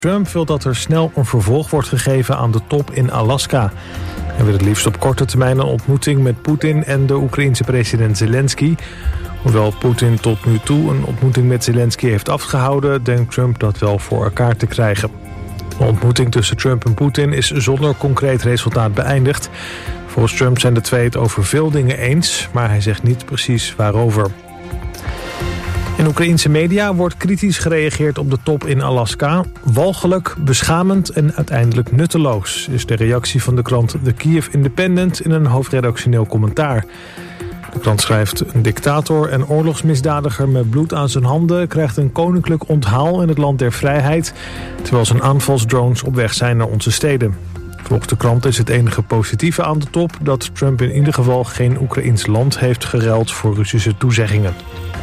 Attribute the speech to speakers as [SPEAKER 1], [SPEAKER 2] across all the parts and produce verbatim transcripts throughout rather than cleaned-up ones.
[SPEAKER 1] Trump wil dat er snel een vervolg wordt gegeven aan de top in Alaska. Hij wil het liefst op korte termijn een ontmoeting met Poetin en de Oekraïense president Zelensky. Hoewel Poetin tot nu toe een ontmoeting met Zelensky heeft afgehouden, denkt Trump dat wel voor elkaar te krijgen. De ontmoeting tussen Trump en Poetin is zonder concreet resultaat beëindigd. Volgens Trump zijn de twee het over veel dingen eens, maar hij zegt niet precies waarover. In Oekraïense media wordt kritisch gereageerd op de top in Alaska. Walgelijk, beschamend en uiteindelijk nutteloos, is de reactie van de krant The Kyiv Independent in een hoofdredactioneel commentaar. De krant schrijft: een dictator en oorlogsmisdadiger met bloed aan zijn handen krijgt een koninklijk onthaal in het land der vrijheid, terwijl zijn aanvalsdrones op weg zijn naar onze steden. Volgens de krant is het enige positieve aan de top dat Trump in ieder geval geen Oekraïns land heeft geruild voor Russische toezeggingen.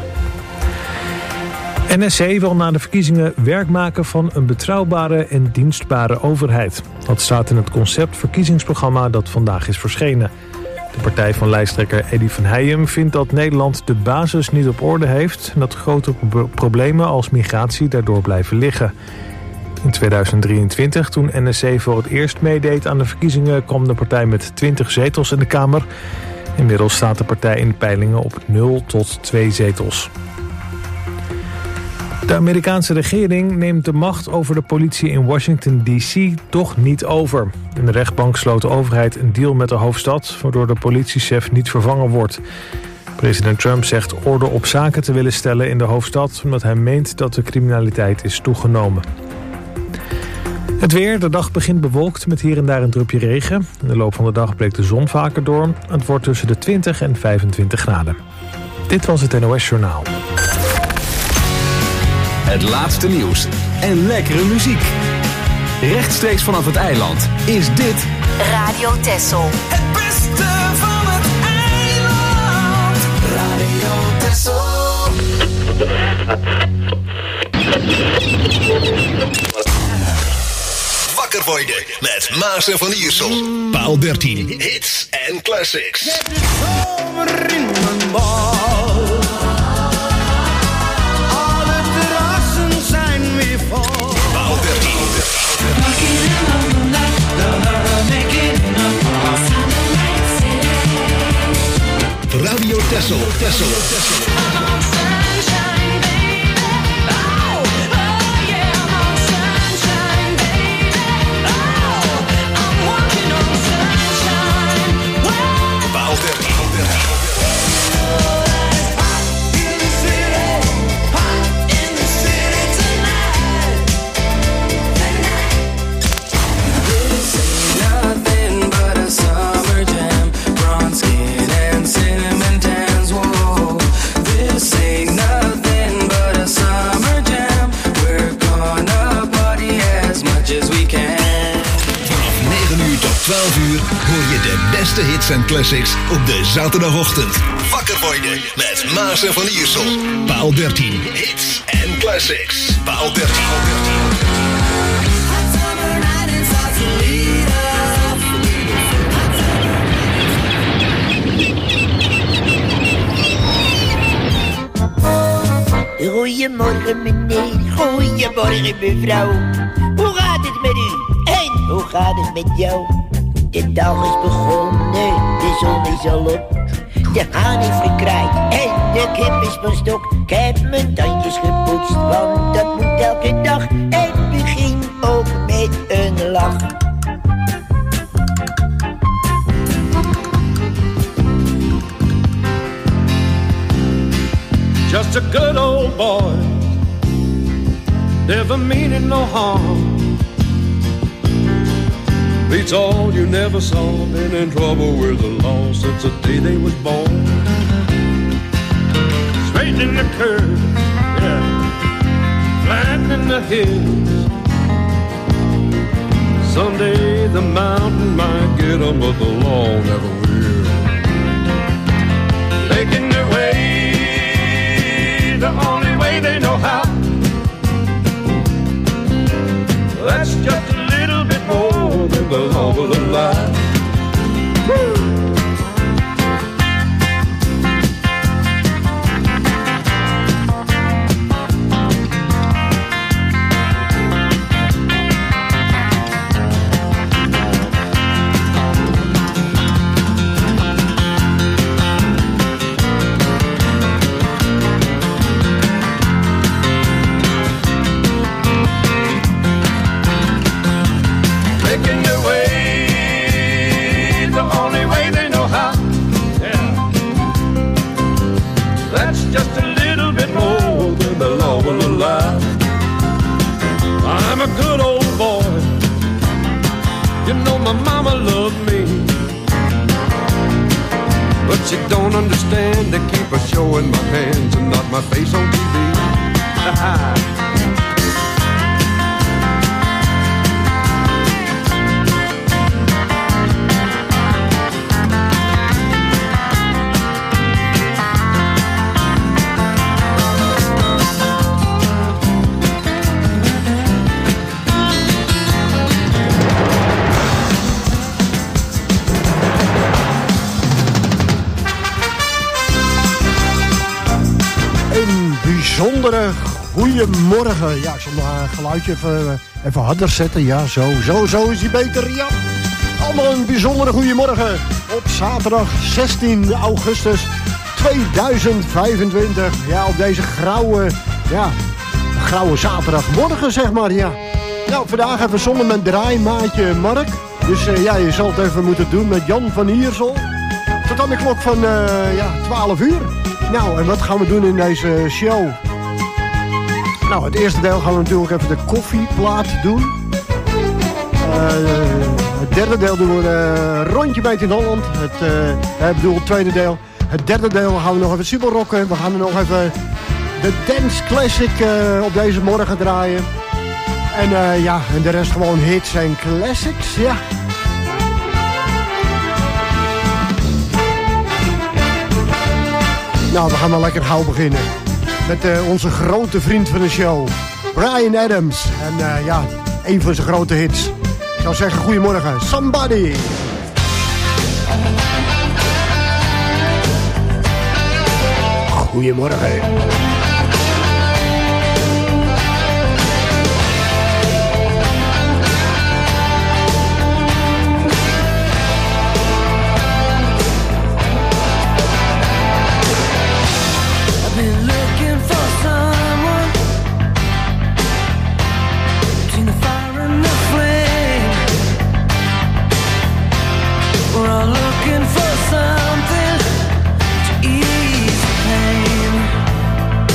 [SPEAKER 1] N S C wil na de verkiezingen werk maken van een betrouwbare en dienstbare overheid. Dat staat in het conceptverkiezingsprogramma dat vandaag is verschenen. De partij van lijsttrekker Eddy van Heijem vindt dat Nederland de basis niet op orde heeft en dat grote problemen als migratie daardoor blijven liggen. In tweeduizend drieëntwintig, toen N S C voor het eerst meedeed aan de verkiezingen, kwam de partij met twintig zetels in de Kamer. Inmiddels staat de partij in de peilingen op nul tot twee zetels. De Amerikaanse regering neemt de macht over de politie in Washington D C toch niet over. In de rechtbank sloot de overheid een deal met de hoofdstad, waardoor de politiechef niet vervangen wordt. President Trump zegt orde op zaken te willen stellen in de hoofdstad, omdat hij meent dat de criminaliteit is toegenomen. Het weer, de dag begint bewolkt met hier en daar een drupje regen. In de loop van de dag breekt de zon vaker door. Het wordt tussen de twintig en vijfentwintig graden. Dit was het N O S Journaal.
[SPEAKER 2] Het laatste nieuws en lekkere muziek. Rechtstreeks vanaf het eiland is dit
[SPEAKER 3] Radio Texel.
[SPEAKER 4] Het beste van het eiland. Radio Texel. Wakker worden met Maas en Van Iersel. Paal dertien. Hits en classics. Zet de zomer in mijn bal. Radio Texel, Texel, Texel. twaalf uur hoor je de beste hits en classics op de zaterdagochtend. Wakker worden met Maas en Van Iersel. Paal dertien. Hits en classics. Paal dertien.
[SPEAKER 5] Goedemorgen meneer, goedemorgen mevrouw. Hoe gaat het met u? En hoe gaat het met jou? De dag is begonnen, de zon is al op. De haan heeft gekraaid en de kip is van stok. Ik heb mijn tandjes gepoetst, want dat moet elke dag. En begin ook met een lach.
[SPEAKER 6] Just a good old boy, never meaning no harm. Beats all you never saw, been in trouble with the law since the day they was born. Straight in the curves, yeah, flat in the hills. Someday the mountain might get 'em, but the law never will. Making their way the only way they know how. That's just a little bit more than the law will allow. Woo! a good old boy. You know my mama loved me, but she don't understand. They keep a show in my hands and not my face on T V.
[SPEAKER 3] Bijzondere goeiemorgen. Ja, ik zal nog een geluidje even, even harder zetten. Ja, zo, zo, zo is die beter. Ja, allemaal een bijzondere goeiemorgen. Op zaterdag zestien augustus tweeduizend vijfentwintig. Ja, op deze grauwe, ja, grauwe zaterdagmorgen, zeg maar, ja. Nou, vandaag even zonder mijn draaimaatje Mark. Dus uh, ja, je zal het even moeten doen met Jan van Iersel. Tot aan de klok van uh, ja, twaalf uur. Nou, en wat gaan we doen in deze show? Nou, het eerste deel gaan we natuurlijk even de koffieplaat doen. Uh, het derde deel doen we een rondje bij in Holland. Het, uh, ik bedoel, het tweede deel. Het derde deel gaan we nog even super rocken. We gaan er nog even de Dance Classic uh, op deze morgen draaien. En uh, ja, en de rest gewoon hits en classics, ja. Nou, we gaan maar lekker gauw beginnen. Met uh, onze grote vriend van de show, Bryan Adams. En uh, ja, een van zijn grote hits. Ik zou zeggen, goedemorgen, Somebody. Goedemorgen.
[SPEAKER 7] Looking for something to ease the pain.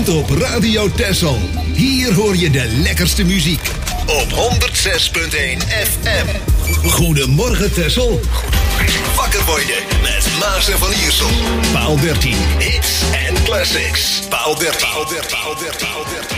[SPEAKER 4] bent op Radio Texel. Hier hoor je de lekkerste muziek. Op honderd zes komma één F M. Goedemorgen Texel. Wakker worden met Maas en Van Iersel. Paal dertien. Hits en classics. Paal dertien. Paal dertien. Paal dertien. Paal dertien.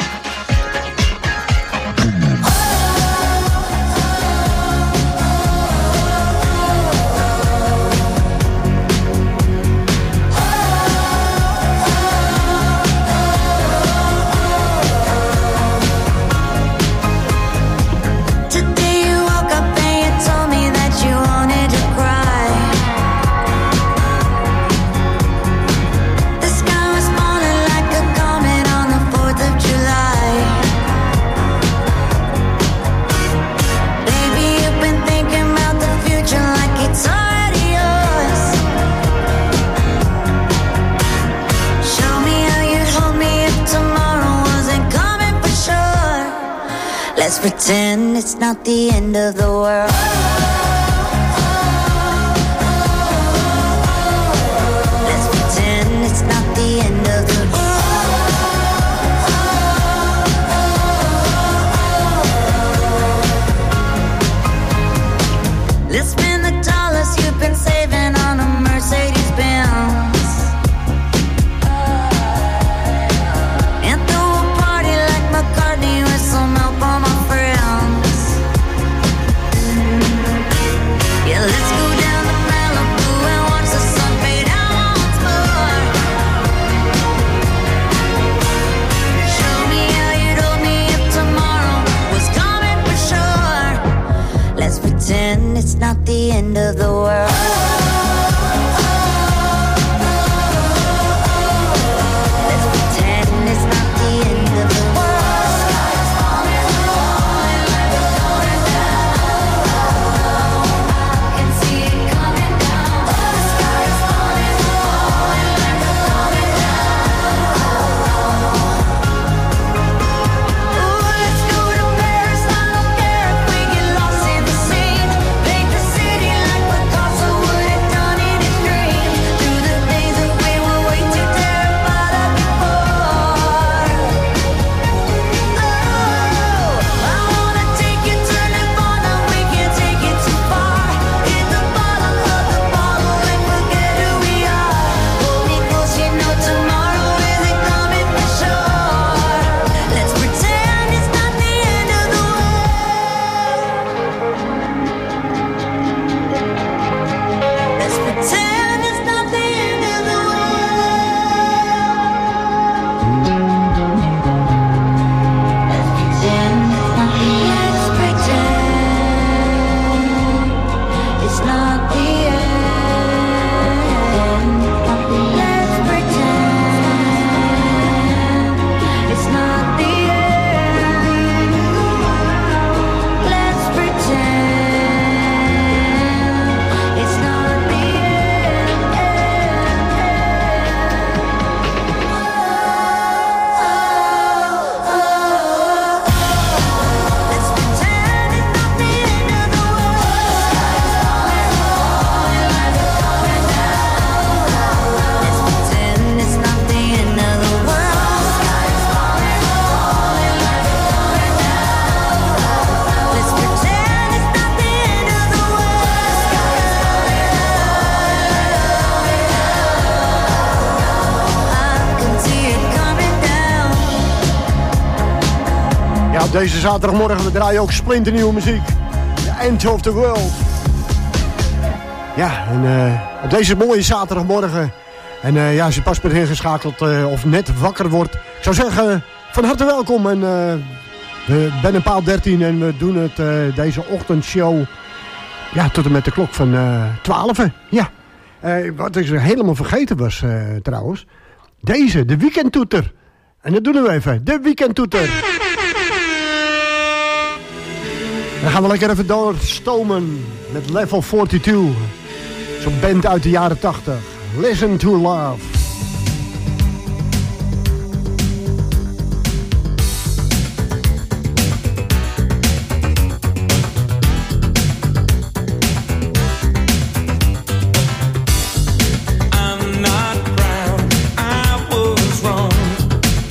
[SPEAKER 7] Let's pretend it's not the end of the world. Let's pretend it's not the end of the world. Let's spend the dollars you've been saving on a Mercedes Benz. Pretend it's not the end of the world. Let's pretend it's not the end of the world. The sky is falling, falling like it's going down. I can see it coming down. The sky is falling, falling like it's going down. Ooh, let's go to Paris. I don't care if we get lost in the sea.
[SPEAKER 3] Deze zaterdagmorgen we draaien ook splinternieuwe muziek. The End of the World. Ja, en uh, op deze mooie zaterdagmorgen. En uh, ja, als je pas bent ingeschakeld uh, of net wakker wordt. Ik zou zeggen, van harte welkom. En uh, we zijn een paal dertien en we doen het uh, deze ochtendshow. Ja, tot en met de klok van uh, twaalf. Ja, uh, wat ik helemaal vergeten was uh, trouwens. Deze, de weekendtoeter. En dat doen we even, de weekendtoeter. Dan gaan we lekker even doorstomen met Level tweeënveertig. Zo'n band uit de jaren tachtig. Listen to Love.
[SPEAKER 8] I'm not proud, I was wrong.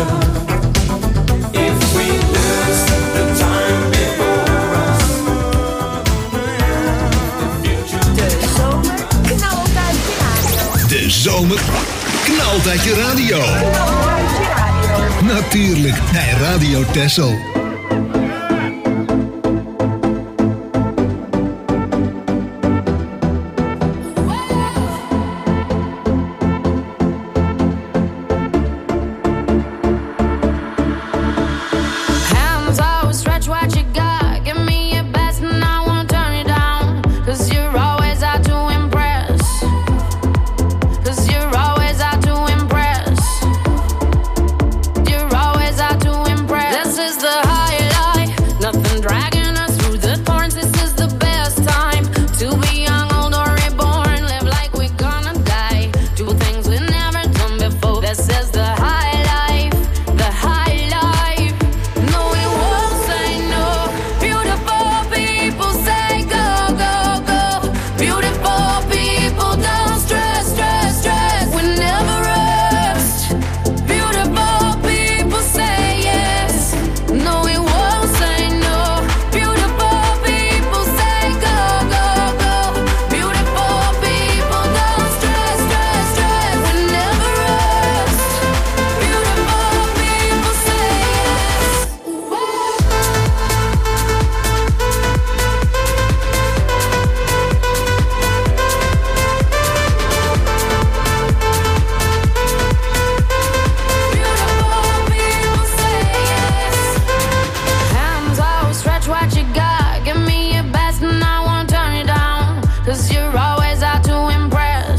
[SPEAKER 6] if we lose the time before us.
[SPEAKER 7] De zomer knalt uit je radio.
[SPEAKER 4] De zomer knalt uit je radio.
[SPEAKER 7] Knalt uit je radio.
[SPEAKER 4] Natuurlijk, bij Radio Texel.
[SPEAKER 8] Hands out, stretch what you got. Give me your best and I won't turn it down. Cause you're always out to impress. Cause you're always out to impress. You're always out to impress. This is the highlight. Nothing dragging us through the thorns. This is the best time to be young, old, or reborn. Live like we're gonna die. Do things we've never done before. This is the high life. The high life. No, we won't say no. Beautiful people say go, go, go. Beautiful people don't stress, stress, stress. We never rest. Beautiful people say yes. No, we won't say no. Beautiful people say go, go, go. Beautiful people don't stress, stress, stress. We never rest. Beautiful people say yes. Beautiful people say yes. Hands out, stretch what you got. Give me your best and I won't turn it down. Cause you're always out to impress.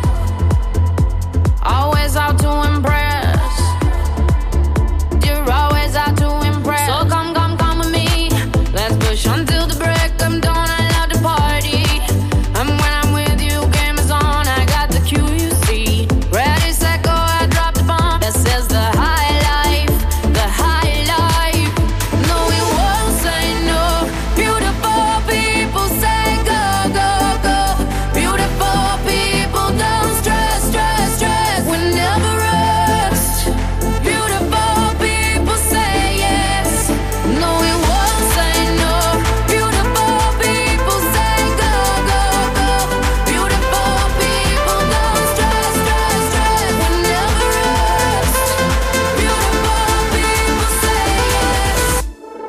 [SPEAKER 8] Always out to impress. You're always out to impress. So come, come, come with me. Let's push until the break of dawn. I love to party. And when I'm with you, game is on. I got the Q, you see. Ready, set, go, I drop the bomb. This is the high life. The high life. No, we won't say no. Beautiful people say go, go, go. Beautiful people don't stress, stress, stress. We never rest. Beautiful people say yes. No, we won't say no. Beautiful people say go, go, go. Beautiful people don't stress, stress, stress. We never rest. Beautiful people say yes.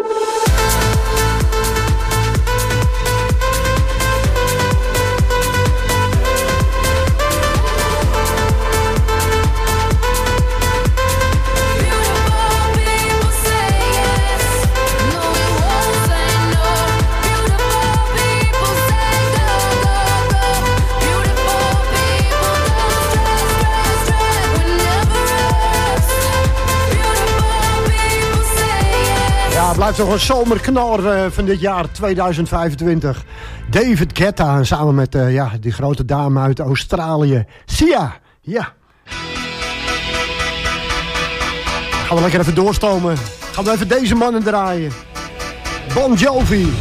[SPEAKER 8] Beautiful people say yes. No, we won't say no. Beautiful people say go, go, go. Beautiful people don't stress, stress, stress. We never rest. Beautiful people say yes.
[SPEAKER 3] Ja, het blijft toch een zomerknaller eh, van dit jaar tweeduizend vijfentwintig. David Guetta samen met eh, ja, die grote dame uit Australië. Sia, ja. Gaan we lekker even doorstomen. Gaan we even deze mannen draaien. Bon Jovi.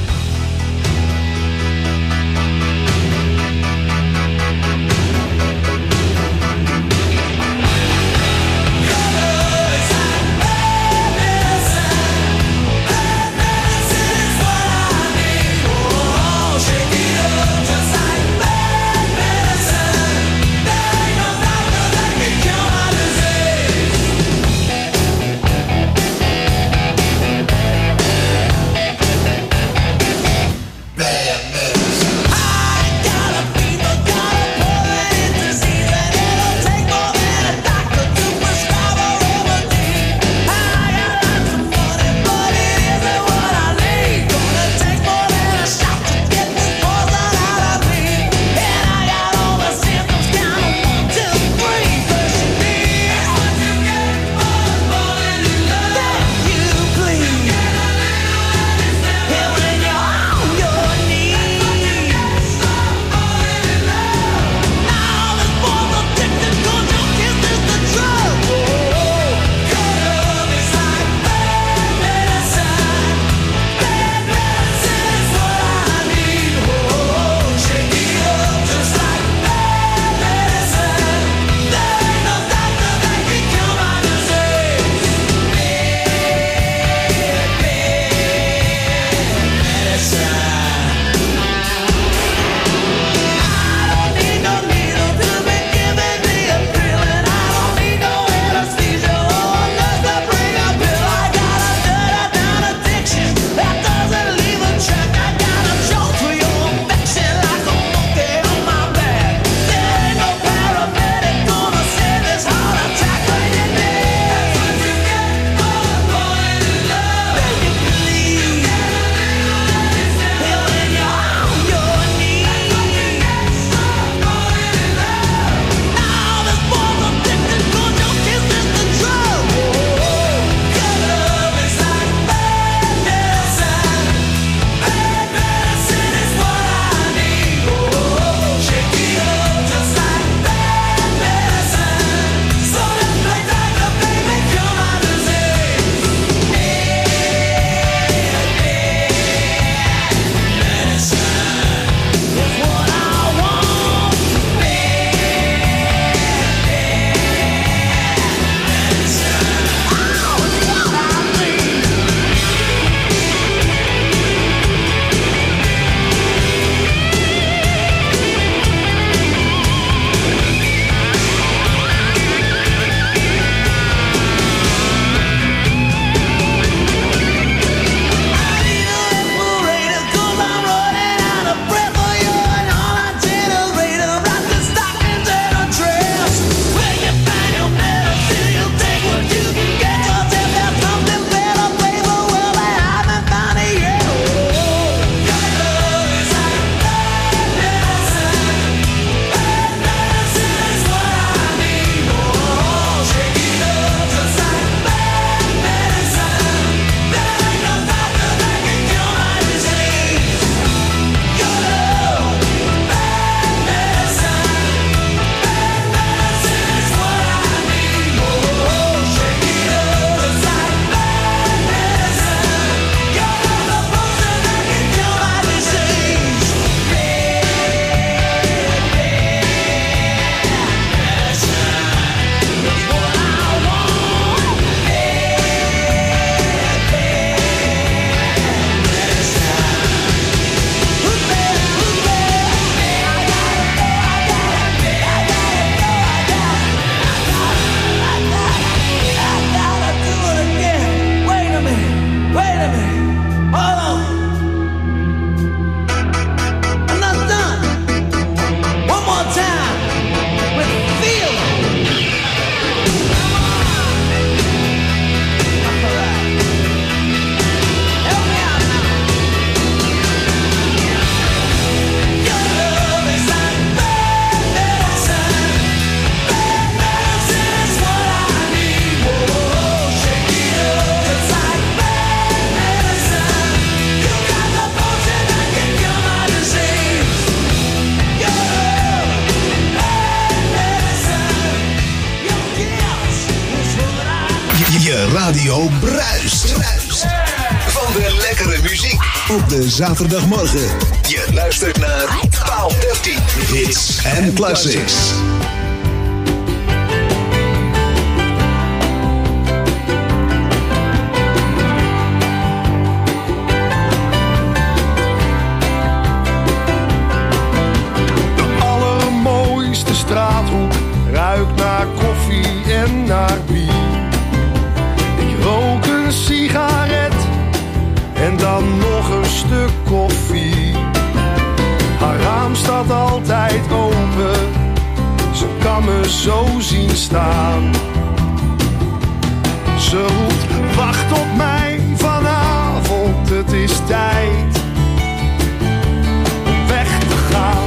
[SPEAKER 6] There ain't no
[SPEAKER 4] Je radio bruist. bruist. Van de lekkere muziek op de zaterdagmorgen. Je luistert naar Paal dertien. Hits and Classics.
[SPEAKER 9] Straathoek ruikt naar koffie en naar bier. Ik rook een sigaret en dan nog een stuk koffie. Haar raam staat altijd open, ze kan me zo zien staan. Ze roept, wacht op mij vanavond, het is tijd om weg te gaan.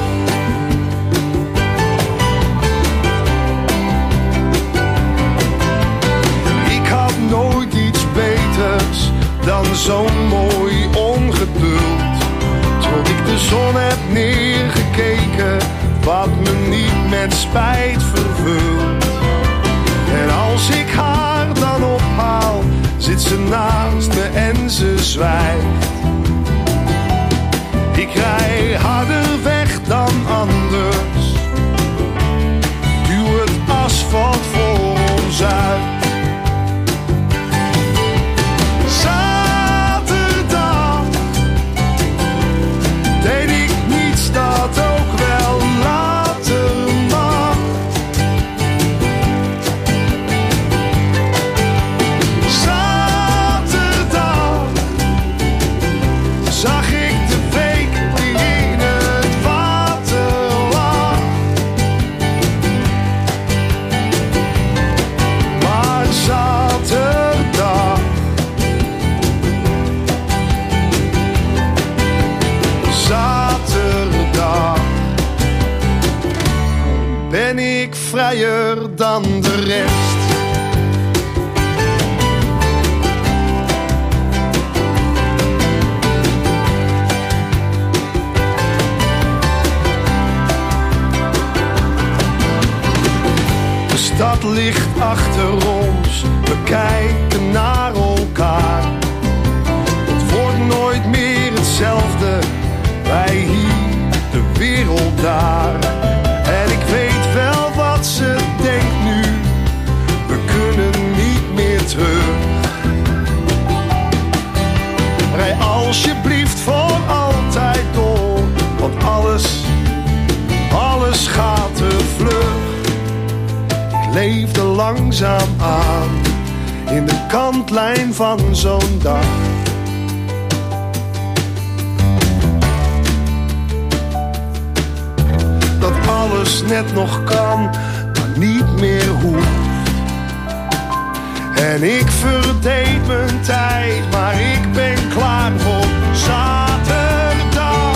[SPEAKER 9] Nooit iets beters dan zo'n mooi ongeduld. Tot ik de zon heb neergekeken, wat me niet met spijt vervult. En als ik haar dan ophaal, zit ze naast me en ze zwijgt. Ik rij harder weg dan anders, duw het asfalt voor ons uit. Dat ook wel later mag. Zaterdag zag ik de week die in het water lag. Maar zaterdag Zaterdag ben ik vrijer dan de rest. De stad ligt achter ons, we kijken naar elkaar. Het wordt nooit meer hetzelfde, wij hier, de wereld daar. En ik weet wel wat ze denkt nu, we kunnen niet meer terug. Rij alsjeblieft voor altijd door, want alles, alles gaat te vlug. Ik leefde langzaam aan, in de kantlijn van zo'n dag. Dat alles net nog kan, maar niet meer hoeft. En ik verdeed mijn tijd, maar ik ben klaar voor zaterdag.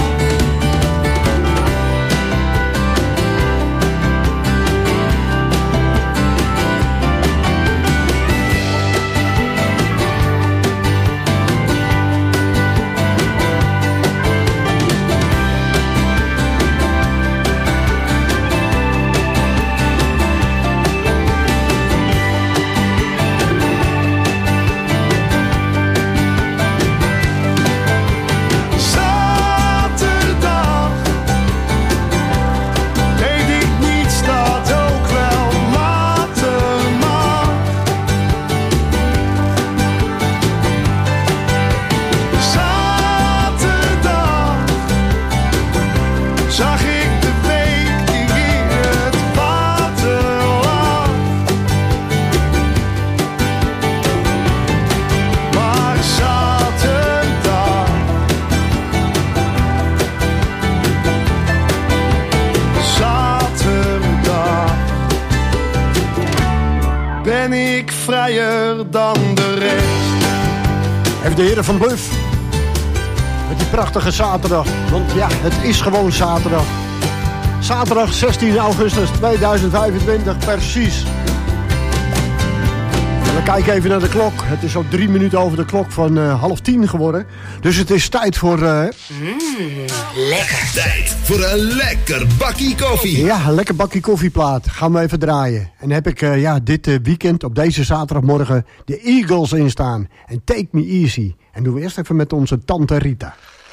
[SPEAKER 9] vrijer dan de rest.
[SPEAKER 3] Heeft de heren van Buff met die prachtige zaterdag. Want ja, het is gewoon zaterdag. Zaterdag zestien augustus tweeduizend vijfentwintig, precies. We kijken even naar de klok. Het is al drie minuten over de klok van uh, half tien geworden. Dus het is tijd voor... Uh...
[SPEAKER 4] Mm, lekker. Tijd voor een lekker bakkie koffie.
[SPEAKER 3] Ja, een lekker bakkie koffieplaat. Gaan we even draaien. En dan heb ik uh, ja, dit uh, weekend op deze zaterdagmorgen de Eagles in staan. En Take Me Easy. En doen we eerst even met onze tante Rita.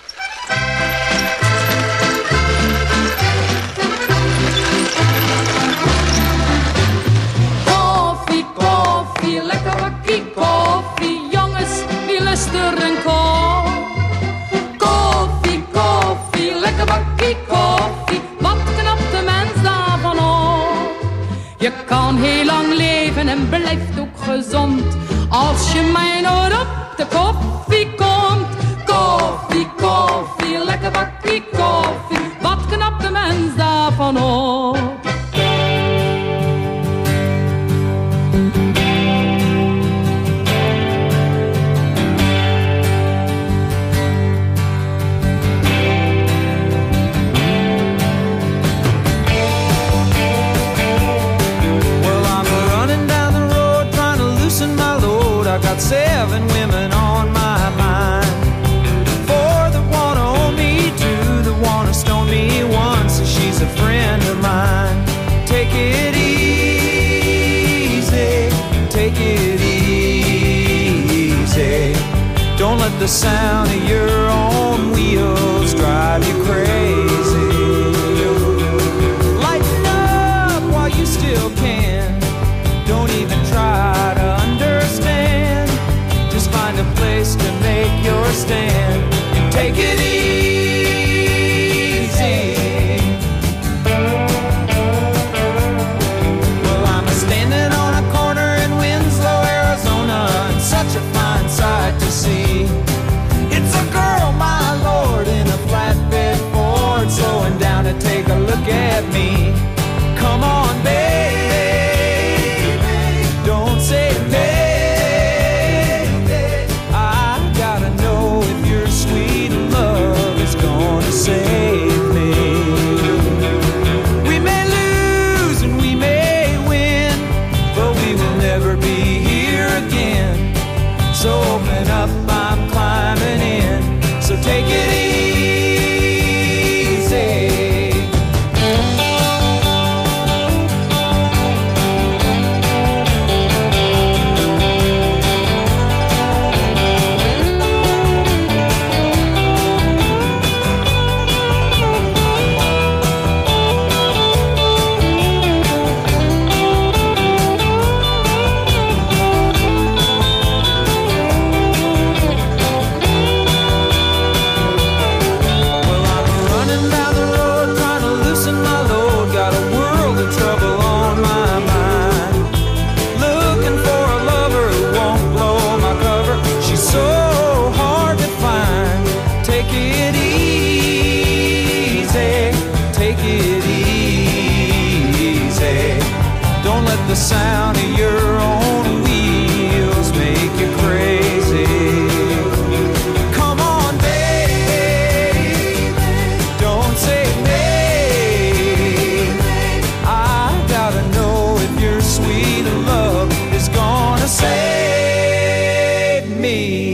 [SPEAKER 10] Koffie, koffie, lekker bakkie koffie. Jongens, wie lust er een kop? Koffie, koffie, lekker bakkie koffie. Wat knapt de mens daarvan op? Je kan heel lang leven en blijft ook gezond. Als je mij nooit op de koffie komt. Koffie, koffie, lekker bakkie koffie. Wat knapt de mens daarvan op?
[SPEAKER 11] I got seven women on my mind. Four that wanna own me, two that wanna stone me, one says she's a friend of mine. Take it easy, take it easy. Don't let the sound of your own wheels drive you crazy. Lighten up while you still can. Don't even try to understand. Just find a place to make your stand and take it easy. Well, I'm standing on a corner in Winslow, Arizona, and such a fine sight to see. It's a girl, my lord, in a flatbed Ford, slowing down to take a look at me. Come on, babe. Don't say baby, I gotta know if your sweet love is gonna save me. We may lose and we may win, but we will never be here again. So open up, I'm climbing in, so take it easy. The sound of your own wheels make you crazy. Come on, baby, don't say maybe. I gotta know if your sweet love is gonna save me.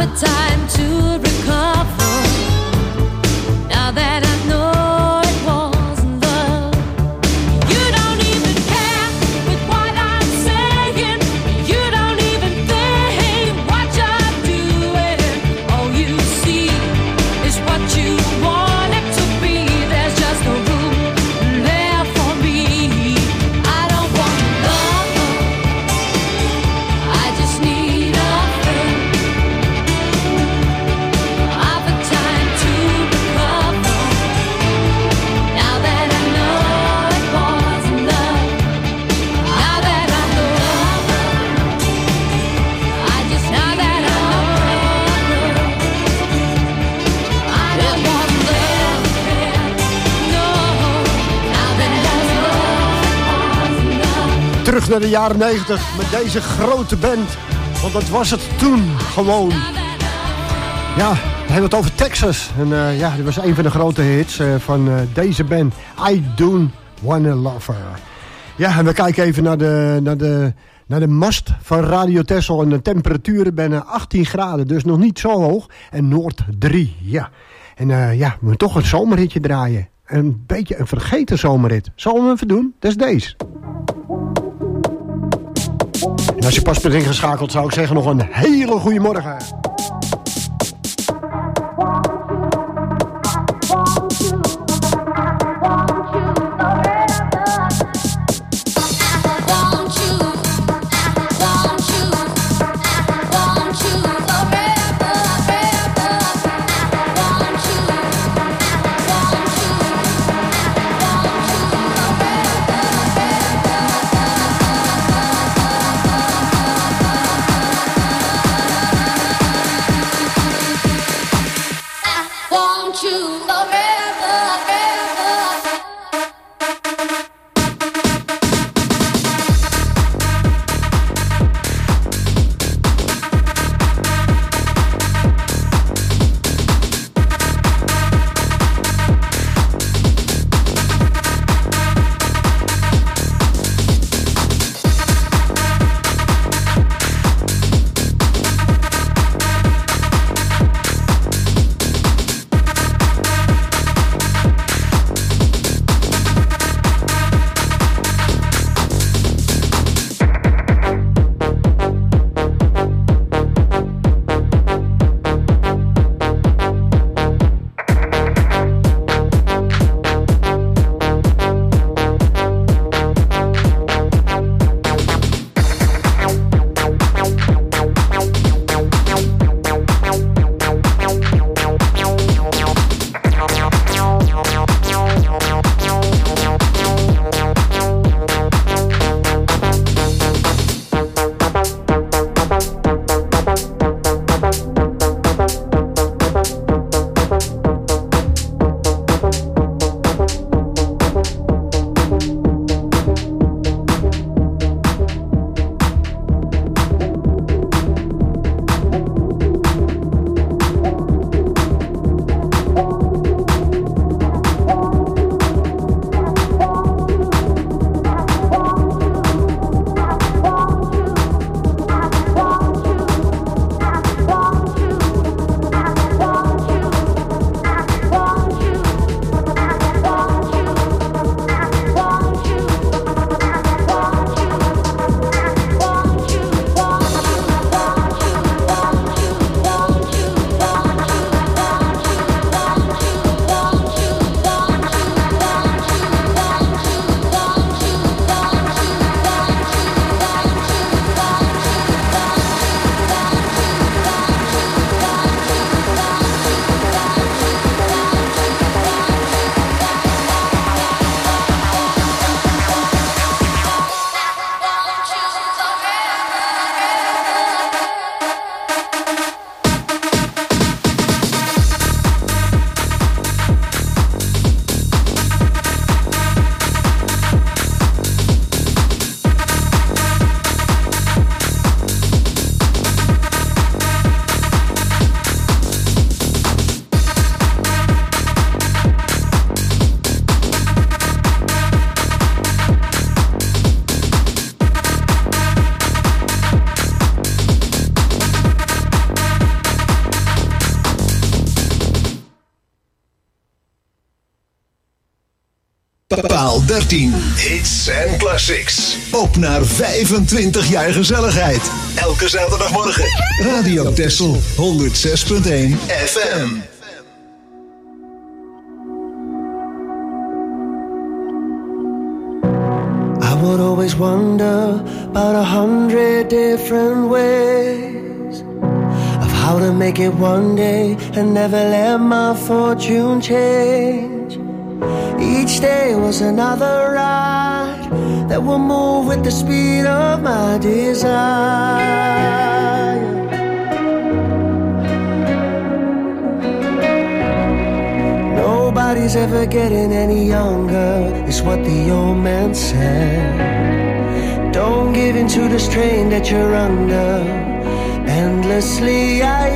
[SPEAKER 8] a time to recover. Now that I know it wasn't love. You don't even care with what I'm saying. You don't even think what you're doing. All you see is what you want it to be. There's just no room there for me. I don't want love. I just need a friend. I've a time to recover. Now that I know it wasn't love. Now that I know, I just now that I know, I don't want love. No, now that I know it wasn't love.
[SPEAKER 3] Terug naar de jaren negentig met deze grote band. Want dat was het toen gewoon. Ja, we hebben het over Texas. En uh, ja, dit was een van de grote hits uh, van uh, deze band. I Don't Wanna Love Her. Ja, en we kijken even naar de, naar de, naar de mast van Radio Texel. En de temperaturen bijna achttien graden, dus nog niet zo hoog. En Noord drie, ja. En uh, ja, we moeten toch een zomerhitje draaien. Een beetje een vergeten zomerhit. Zullen we hem even doen? Dat is deze. En als je pas bent ingeschakeld, zou ik zeggen nog een hele goede morgen.
[SPEAKER 8] I
[SPEAKER 4] Paal dertien. Hits en classics. Op naar vijfentwintig jaar gezelligheid. Elke zaterdagmorgen. Radio Texel honderd zes punt één F M.
[SPEAKER 12] I would always wonder about a hundred different ways of how to make it one day and never let my fortune change. Each day was another ride that will move with the speed of my desire. Nobody's ever getting any younger, is what the old man said. Don't give in to the strain that you're under. Endlessly I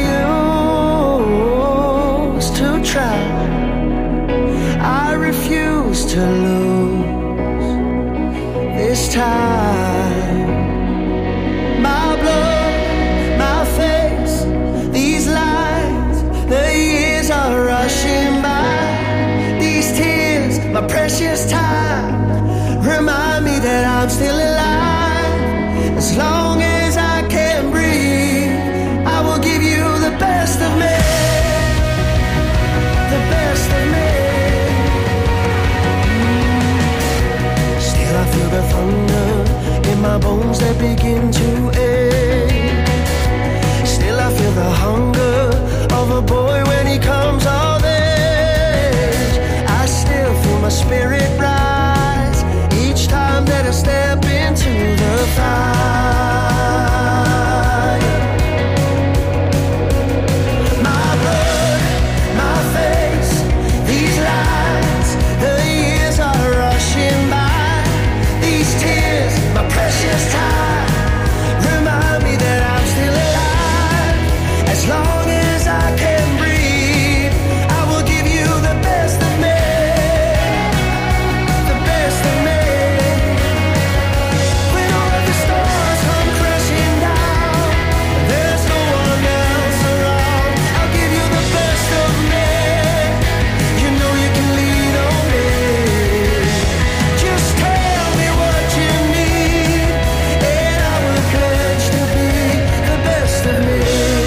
[SPEAKER 12] used to try, I refuse to lose this time. My blood, my face, these lines, the years are rushing by. These tears, my precious time, remind me that I'm still alive. As long as I can breathe, I will give you the best of me, the best of me. Still I feel the thunder in my bones that begin to ache. Still I feel the hunger of a boy when he comes of age. I still feel my spirit rise each time that I step into the fire. My blood, my face, these lines, the years are rushing by. These tears, my precious time, remind me that I'm still alive. As long as I can breathe, I will give you the best of me, the best of me. When all of the stars come crashing down, there's no one else around. I'll give you the best of me. You know you can lean on me. Just tell me what you need, and I will pledge to be the best of me.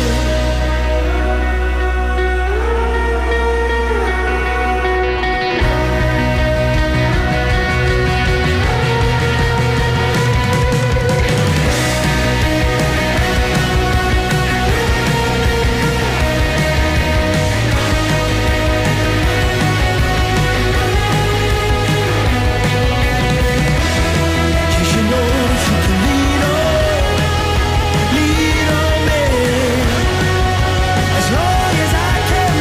[SPEAKER 12] Cause you know that you can lean on, lean on me. As long as I can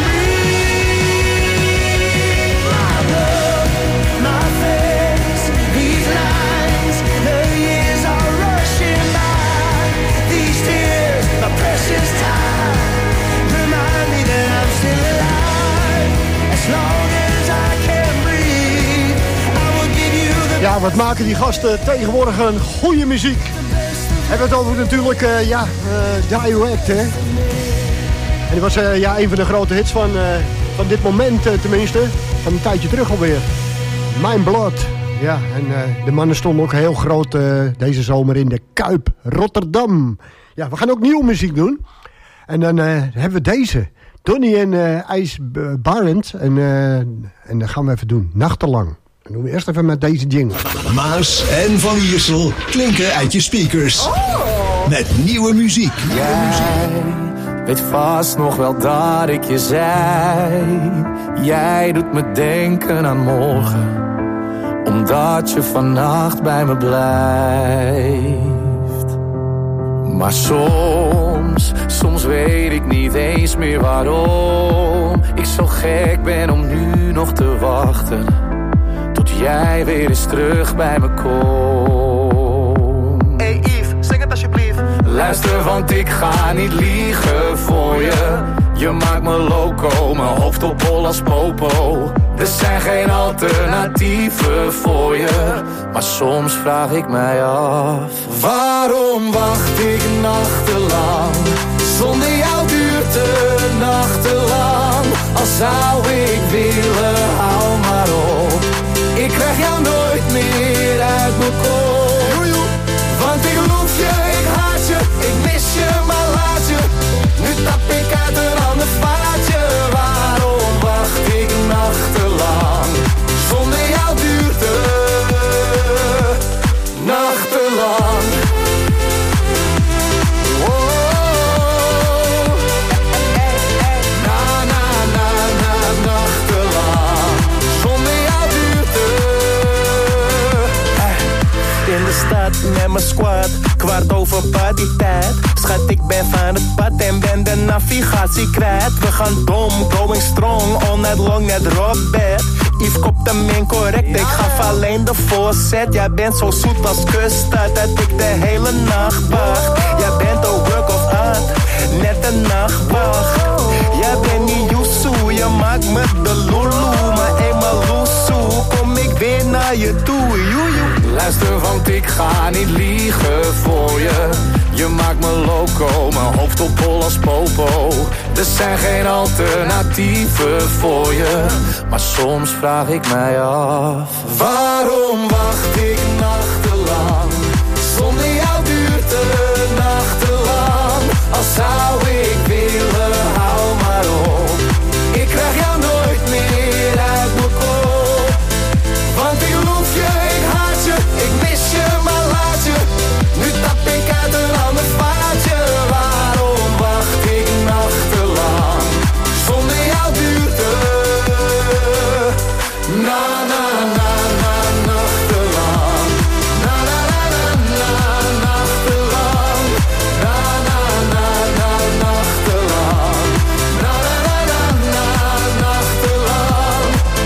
[SPEAKER 12] breathe. My blood, my face, these lines, the years are rushing by. These tears, my precious time, remind me that I'm still alive. As long as I can breathe, I will give you the
[SPEAKER 3] Ja, wat maken die gasten tegenwoordig een goede muziek. Hebben we het over natuurlijk, uh, ja, uh, Direct, hè. En die was uh, ja, een van de grote hits van, uh, van dit moment, uh, tenminste. Van een tijdje terug alweer. Mijn Blood. Ja, en uh, de mannen stonden ook heel groot uh, deze zomer in de Kuip, Rotterdam. Ja, we gaan ook nieuwe muziek doen. En dan uh, hebben we deze. Donnie en uh, IJs Barend. En, uh, en dan gaan we even doen. Nachtenlang. Dan doen we eerst even met deze jingle.
[SPEAKER 4] Maas en Van Iersel klinken uit je speakers. Met nieuwe muziek.
[SPEAKER 11] Jij weet vast nog wel dat ik je zei. Jij doet me denken aan morgen, omdat je vannacht bij me blijft. Maar soms, soms weet ik niet eens meer waarom ik zo gek ben om nu nog te wachten tot jij weer eens terug bij me komt.
[SPEAKER 12] Hey Yves, zing het alsjeblieft.
[SPEAKER 11] Luister, want ik ga niet liegen voor je. Je maakt me loco, mijn hoofd op hol als popo. Er zijn geen alternatieven voor je. Maar soms vraag ik mij af, waarom wacht ik nachtenlang? Zonder jou duurt het nachtenlang. Al zou ik willen, hou maar op. Ik krijg jou nooit meer uit mijn kop. Want ik loef je, ik haat je, ik mis je, maar laat je. Nu tap ik uit een ander vaatje. Waarom wacht ik nachtenlang? Zonder jou duurt het nachtenlang. Met mijn squad, kwart over partytijd. Schat, ik ben van het pad en ben de navigatie kwijt. We gaan dom, going strong, all night long, net rockbed. Yves kopt hem incorrect, ik gaf alleen de voorzet. Jij bent zo zoet als kuststad, dat ik de hele nacht wacht. Jij bent een work of art, net een nachtwacht. Jij bent niet Yusu, je maakt me de lulu. Maar eenmaal loesoe, kom ik weer naar je toe, joejoe. Luister, want ik ga niet liegen voor je. Je maakt me loco, mijn hoofd op hol als popo. Er zijn geen alternatieven voor je. Maar soms vraag ik mij af, waarom wacht ik nachtenlang? Zonder jou duurt het nachtenlang. Al zou ik willen, hou maar op. Ik krijg jou nooit meer uit mijn kop. Want ik loef je, ik haat je, ik mis je, maar laat je. Nu tap ik uit een ander vaatje. Waarom wacht ik nachtenlang? Zonder jou duurt het na na na na nachtenlang. Na na na na na nachtenlang. Na na na na nachtenlang. Na na na na na nachtenlang.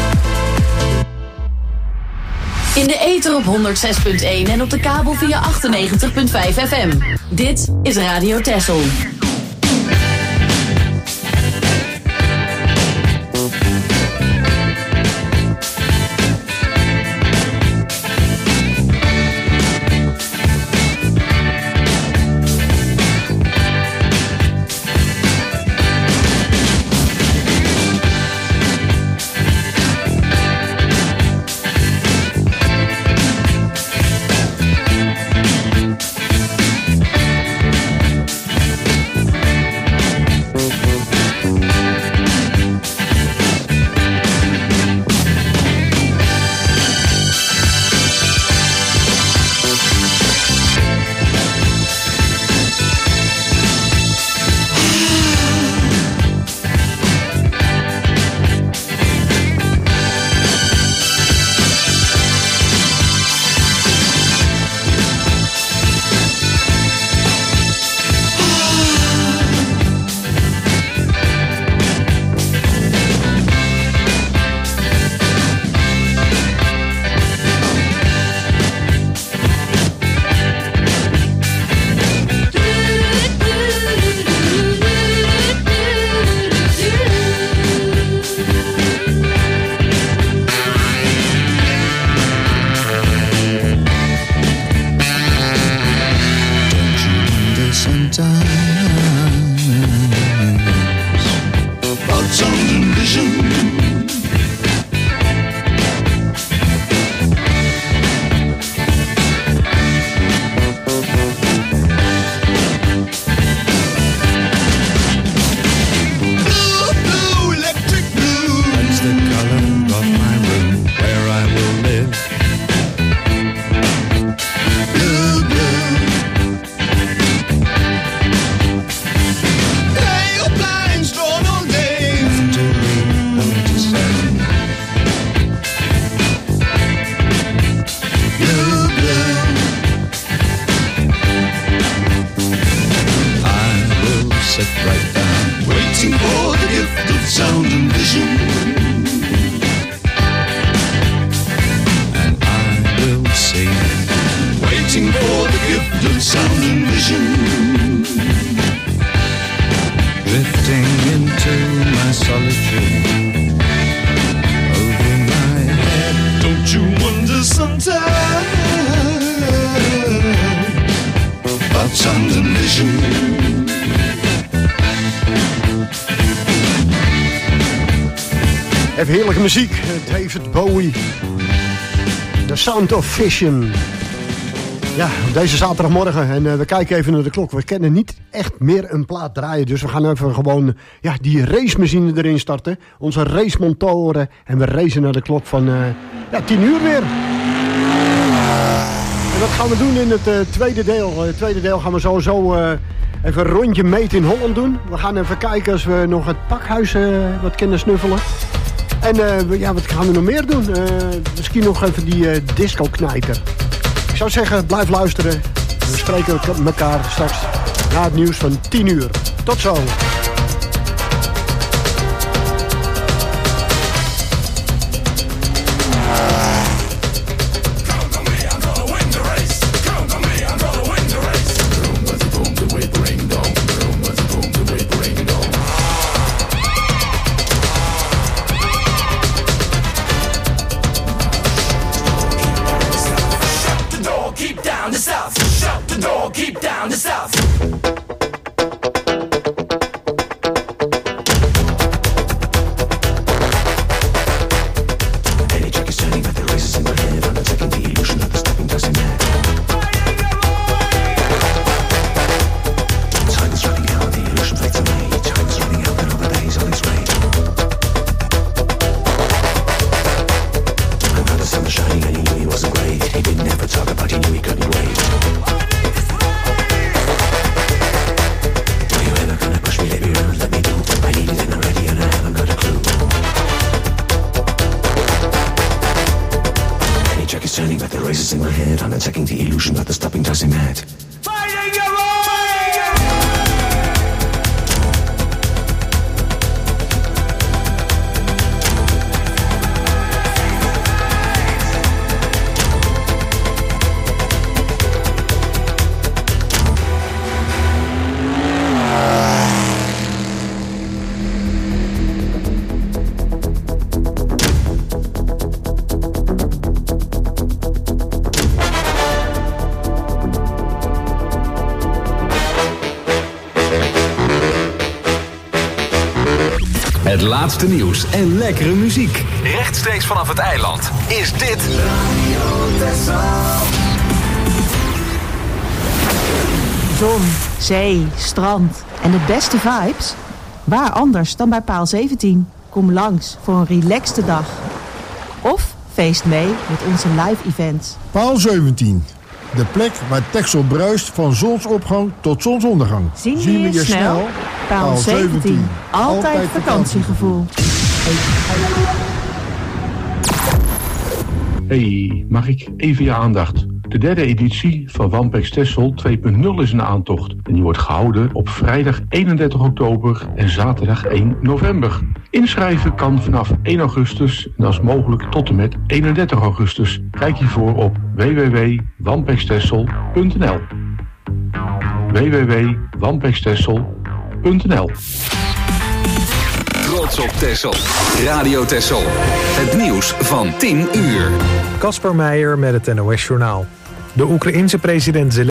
[SPEAKER 13] In de ether op honderd zes punt één en op de kabel via achtennegentig punt vijf F M. Dit is Radio Texel.
[SPEAKER 3] Even heerlijke muziek. David Bowie. The Sound of Vision. Ja, op deze zaterdagmorgen. En uh, we kijken even naar de klok. We kennen niet echt meer een plaat draaien. Dus we gaan even gewoon ja, die racemachine erin starten. Onze racemontoren. En we racen naar de klok van uh, ja, tien uur weer. En dat gaan we doen in het uh, tweede deel. In het tweede deel gaan we sowieso uh, even een rondje meten in Holland doen. We gaan even kijken als we nog het pakhuis uh, wat kunnen snuffelen. En uh, ja, wat gaan we nog meer doen? Uh, misschien nog even die uh, disco-knijter. Ik zou zeggen, blijf luisteren. We spreken elkaar straks na het nieuws van tien uur. Tot zo.
[SPEAKER 14] Keep down the south. Any check is turning, but the race is in my head. I'm taking the illusion of the stopping doesn't matter. Time is running out, the illusion fades away. Time is running out, another day is on its way. I know the sun was shining and he knew he wasn't great. He didn't ever talk about, he knew he couldn't wait. Turning, but the race is in my head. I'm attacking the illusion that the stopping doesn't matter. Fighting your way!
[SPEAKER 2] Het laatste nieuws en lekkere muziek. Rechtstreeks vanaf het eiland is dit
[SPEAKER 15] Zon, zee, strand en de beste vibes? Waar anders dan bij Paal zeventien? Kom langs voor een relaxte dag. Of feest mee met onze live events.
[SPEAKER 16] Paal zeventien. De plek waar Texel bruist van zonsopgang tot zonsondergang.
[SPEAKER 15] Zien we je, je snel? snel? Paal zeventien. Altijd, Altijd vakantiegevoel.
[SPEAKER 17] Hey, mag ik even je aandacht? De derde editie van Wampex Texel twee punt nul is een aantocht. En die wordt gehouden op vrijdag eenendertig oktober en zaterdag één november. Inschrijven kan vanaf één augustus en dat is mogelijk tot en met eenendertig augustus. Kijk hiervoor op w w w punt wampex texel punt n l. w w w punt wampex texel punt n l.
[SPEAKER 2] Trots op Texel. Radio Texel. Het nieuws van tien uur.
[SPEAKER 1] Kasper Meijer met het N O S Journaal. De Oekraïense president Zelensky